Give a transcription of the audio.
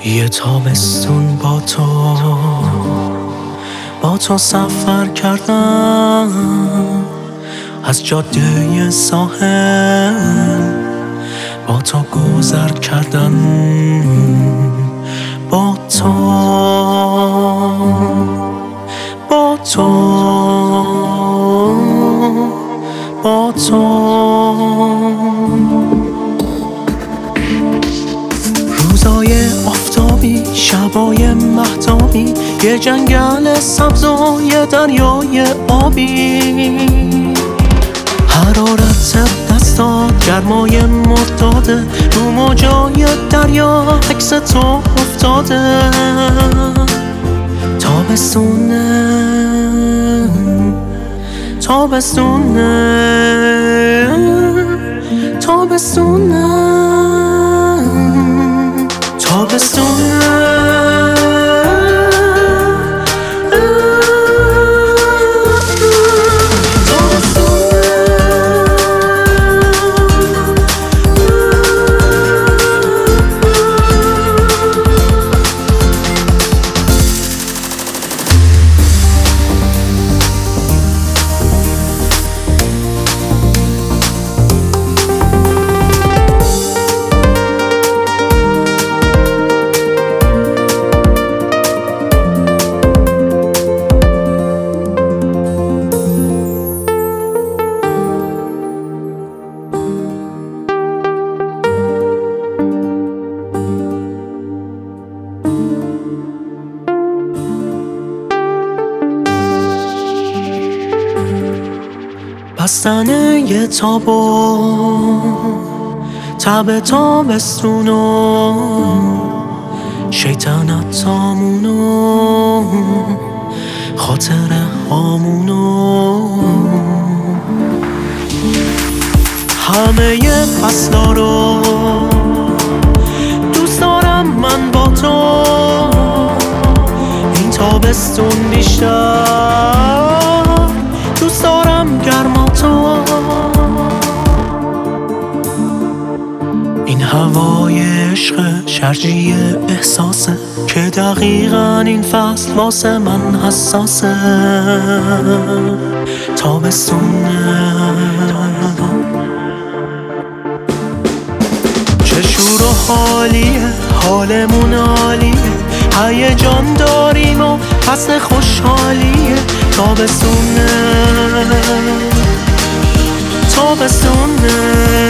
یه تابستون با تو سفر کردم، از جاده ساحل با تو گذر کردم، با تو روزای آفتابی، شبای مهتابی، یه جنگل سبز و یه دریای آبی، حرارت دستات گرمای مرداده، رو موجای دریا عکس تو افتاده. بستن یه تب تابستونو، شیطنت تامونو، خاطره هامونو، همه ی فصلا رو دوست دارم من با تو، این تابستون بیشتر دوست دارم گرما تو، این هوای عشق شرجی احساسه که دقیقاً این فصل واسه من حساسه. تابستونه چه شور و حالیه، حالمون عالیه، هیجان داریم و فصل خوشحالیه. تابستونه